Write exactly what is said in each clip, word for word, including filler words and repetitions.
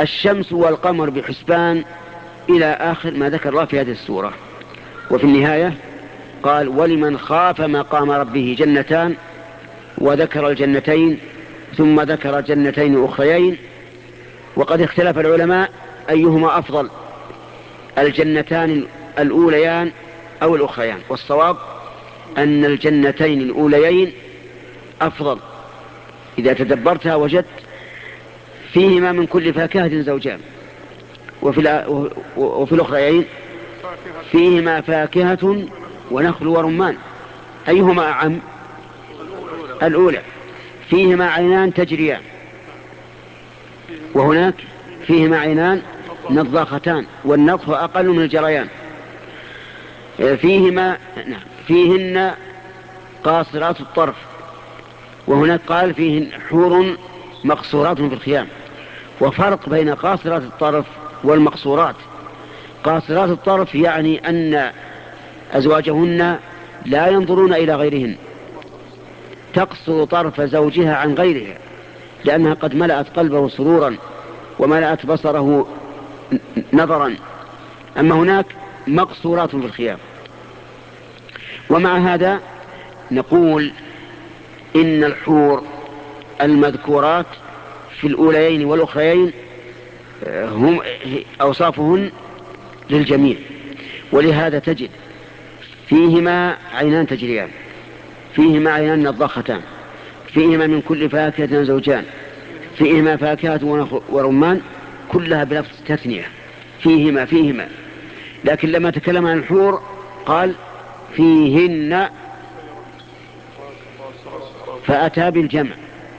الشمس والقمر بحسبان إلى آخر ما ذكر الله في هذه السورة. وفي النهاية قال ولمن خاف مقام ربه جنتان، وذكر الجنتين ثم ذكر جنتين أخريين. وقد اختلف العلماء أيهما أفضل، الجنتان الأوليان أو الأخريان، والصواب أن الجنتين الأوليين أفضل. إذا تدبرتها وجدت فيهما من كل فاكهة زوجان، وفي, وفي الأخريين فيهما فاكهة ونخل ورمان. أيهما أعم؟ الأولى. فيهما عينان تجريان، وهناك فيهما عينان نضاختان، والنضخ أقل من الجريان. فيهما فيهن قاصرات الطرف، وهناك قال فيهن حور مقصورات في الخيام. وفرق بين قاصرات الطرف والمقصورات. قاصرات الطرف يعني أن أزواجهن لا ينظرون إلى غيرهن، تقصر طرف زوجها عن غيرها لأنها قد ملأت قلبه سرورا وملأت بصره نظرا. أما هناك مقصورات في الخيام. ومع هذا نقول إن الحور المذكورات في الأوليين والأخريين هم أوصافهن للجميع. ولهذا تجد فيهما عينان تجريان، فيهما عينان نضاختان، فيهما من كل فاكهة زوجان، فيهما فاكهة ورمان، كلها بلفظ تثنية، فيهما فيهما. لكن لما تكلم عن الحور قال فيهن، فأتى بالجمع.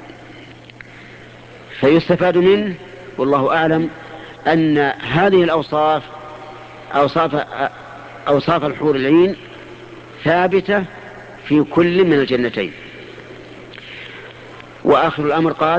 فيستفاد منه والله أعلم أن هذه الأوصاف أوصاف, أوصاف الحور العين ثابتة في كل من الجنتين. وآخر الأمر قال